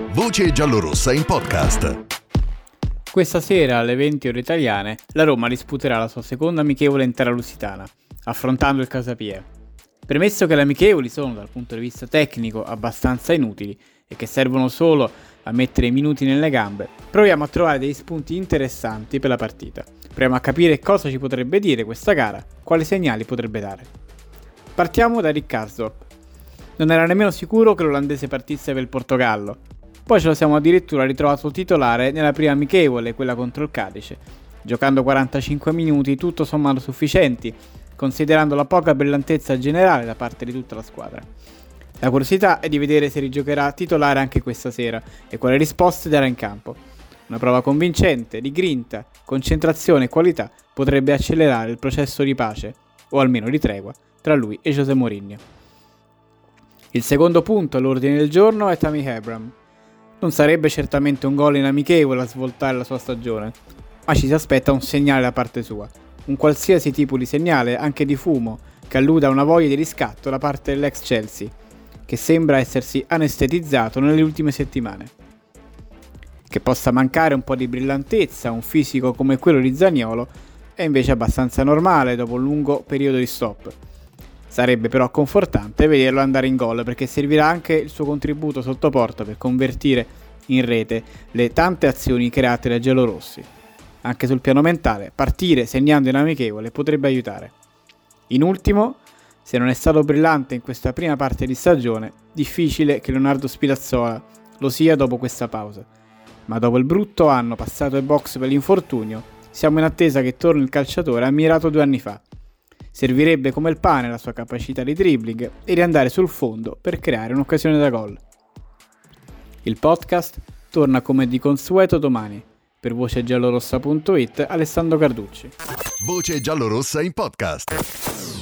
Voce giallorossa in podcast. Questa sera alle 20 ore italiane la Roma disputerà la sua seconda amichevole in terra lusitana, affrontando il Casapiè. Premesso che le amichevoli sono dal punto di vista tecnico abbastanza inutili e che servono solo a mettere i minuti nelle gambe, proviamo a trovare degli spunti interessanti per la partita. Proviamo a capire cosa ci potrebbe dire questa gara, quali segnali potrebbe dare. Partiamo da Rickarsdorp. Non era nemmeno sicuro che l'olandese partisse per il Portogallo. Poi ce lo siamo addirittura ritrovato titolare nella prima amichevole, quella contro il Cadice, giocando 45 minuti tutto sommato sufficienti, considerando la poca brillantezza generale da parte di tutta la squadra. La curiosità è di vedere se rigiocherà titolare anche questa sera e quale risposte darà in campo. Una prova convincente, di grinta, concentrazione e qualità potrebbe accelerare il processo di pace, o almeno di tregua, tra lui e José Mourinho. Il secondo punto all'ordine del giorno è Tammy Abraham. Non sarebbe certamente un gol in amichevole a svoltare la sua stagione, ma ci si aspetta un segnale da parte sua, un qualsiasi tipo di segnale, anche di fumo, che alluda a una voglia di riscatto da parte dell'ex Chelsea, che sembra essersi anestetizzato nelle ultime settimane. Che possa mancare un po' di brillantezza a un fisico come quello di Zaniolo è invece abbastanza normale dopo un lungo periodo di stop. Sarebbe però confortante vederlo andare in gol, perché servirà anche il suo contributo sotto porta per convertire in rete le tante azioni create dai giallorossi. Anche sul piano mentale, partire segnando in amichevole potrebbe aiutare. In ultimo, se non è stato brillante in questa prima parte di stagione, difficile che Leonardo Spinazzola lo sia dopo questa pausa. Ma dopo il brutto anno passato ai box per l'infortunio, siamo in attesa che torni il calciatore ammirato 2 anni fa. Servirebbe come il pane la sua capacità di dribbling e di andare sul fondo per creare un'occasione da gol. Il podcast torna come di consueto domani. Per vocegiallorossa.it, Alessandro Carducci. Voce giallorossa in podcast.